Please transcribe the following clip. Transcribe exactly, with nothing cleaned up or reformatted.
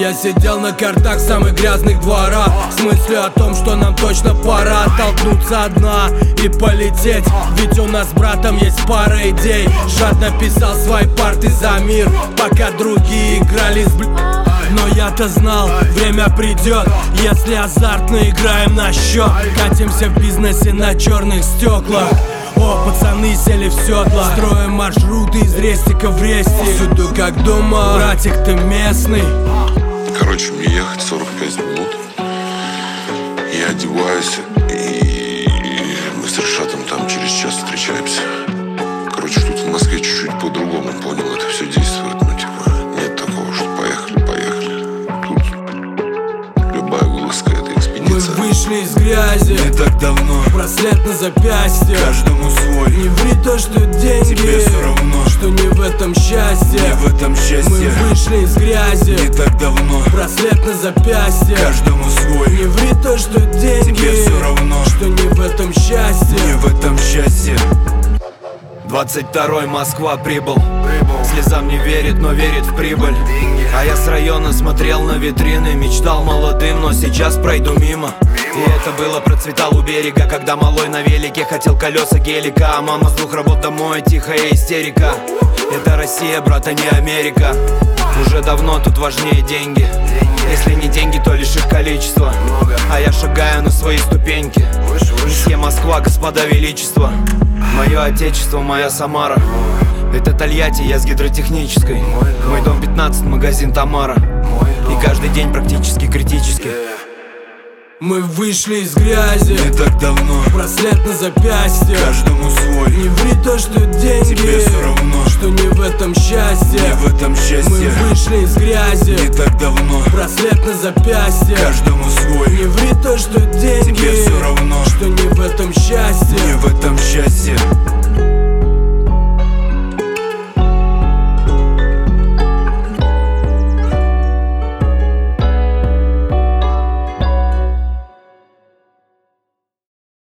Я сидел на картах в самых грязных дворах, с мыслью о том, что нам точно пора оттолкнуться от дна и полететь. Ведь у нас с братом есть пара идей. Жадно писал свои парты за мир, пока другие играли с бл... Но я-то знал, время придет, если азартно играем на счет. Катимся в бизнесе на черных стеклах. О, пацаны сели в седла, строим маршруты из рестика в рестик. Всюду как дома, братик, ты местный. Короче, мне ехать сорок пять минут. Я одеваюсь, и мы с Решатом там через час встречаемся. Короче, тут в Москве чуть-чуть по-другому, понял, это все действует. Ну, типа, нет такого, что поехали, поехали. Тут любая вылазка — это экспедиция. Мы вышли из грязи не так давно, браслет на запястье. каждому свой. Не ври то, что деньги, тебе все равно, что не в этом счастье. не в этом счастье. Мы вышли из грязи не так давно, браслет на запястье. каждому свой. Не ври то, что деньги, тебе все равно, что не в этом счастье. не в этом счастье. Двадцать второй, Москва, прибыл. Слезам не верит, но верит в прибыль. А я с района смотрел на витрины, мечтал молодым, но сейчас пройду мимо. И это было, процветал у берега, когда малой на велике хотел колеса гелика. А мама с двух работ домой, тихая истерика. Это Россия, брат, а не Америка. Уже давно тут важнее деньги. Если не деньги, то лишь их количество. А я шагаю на свои ступеньки. Месье Москва, господа величество. Мое отечество, моя Самара. Это Тольятти, я с гидротехнической. Мой дом пятнадцать, магазин Тамара. И каждый день практически критический. Мы вышли из грязи не так давно, браслет на запястье. каждому свой. Не ври то, что деньги, тебе все равно, что не в этом счастье. не в этом счастье. Мы вышли из грязи не так давно, браслет на запястье. каждому свой. Не ври то, что деньги, тебе все равно, что не в этом счастье. не в этом счастье.